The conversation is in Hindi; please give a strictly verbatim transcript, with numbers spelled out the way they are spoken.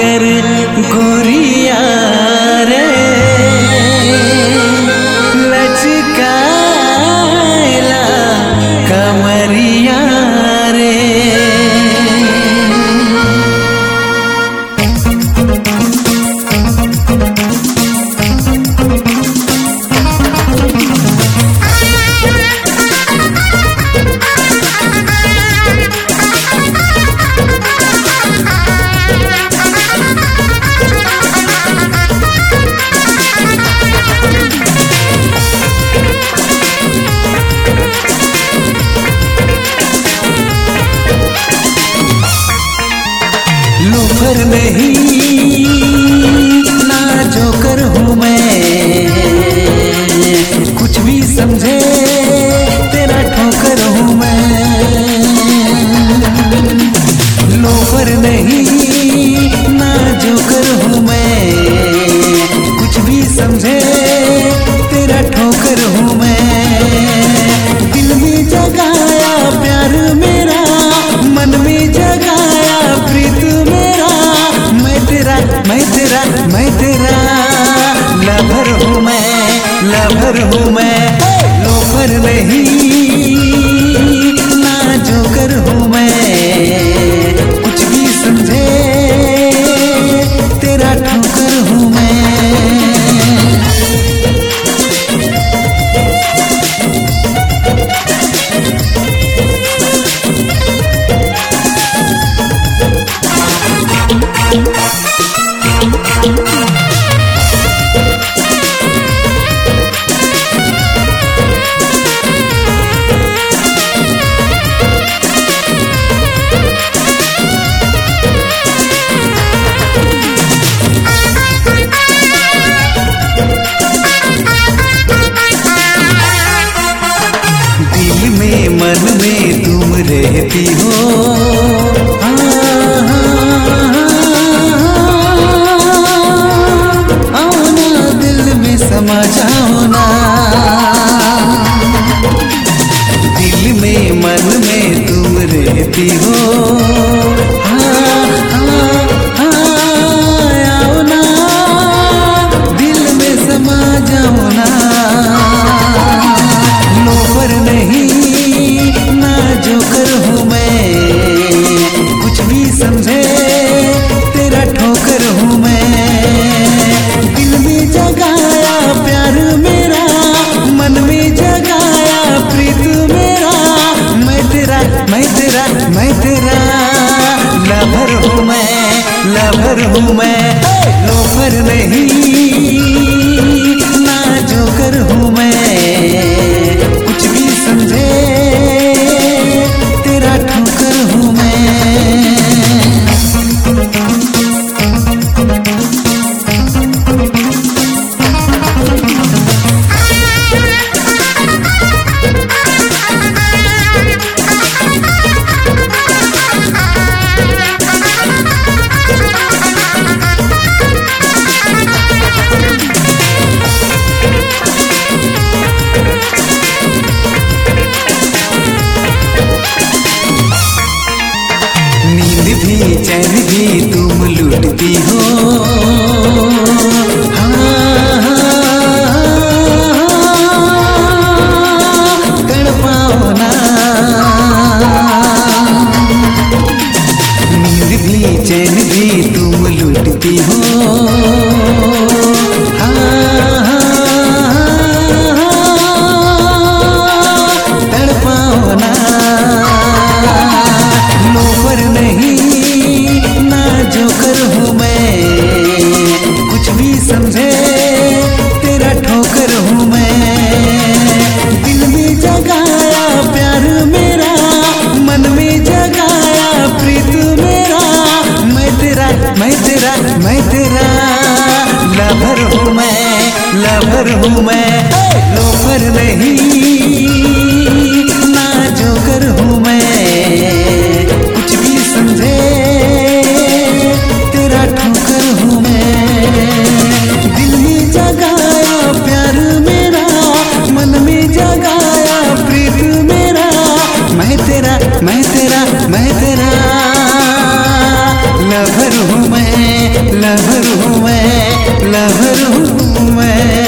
कर गोरिया रे लचकाएला कमरिया रे। लोफर नहीं ना जोकर हूँ मैं, कुछ भी समझे तेरा ठोकर हूँ मैं। लोफर नहीं ना जोकर हूँ मैं, कुछ भी समझे तेरा ठोकर हूँ मैं। दिल में जगाया प्यार मेरा, मन में जगाया प्रीत मेरा, मैं तेरा मैं तेरा मैं तेरा लवर हूँ मैं, लवर हूँ मैं। लोफर नहीं ना जोकर हूँ मैं, कुछ भी समझे तेरा ठोकर हूँ मैं। दिल में मन में तुम रहती हो, आओ ना दिल में समा जाओ ना। दिल में मन में तुम रहती हो, आओ ना दिल में समा जाओ ना। लोफर नहीं ना जोकर हूँ मैं, कुछ भी समझे तेरा ठोकर हूँ मैं। दिल में जगाया प्यार मेरा, मन में जगाया प्रीत मेरा, मैं तेरा मैं तेरा मैं तेरा लवर हूँ मैं, लवर हूँ मैं। लोफर नहीं ना जोकर हूँ मैं, कुछ भी समझे तेरा ठोकर हूँ मैं। नींद भी चैन भी तुम लूटती हो, तड़पाओ ना। नींद भी चैन भी तुम लूटती हो, तड़पाओ ना। लोफर नहीं ना जोकर हूँ मैं, लहरों में लहरों में लहरों में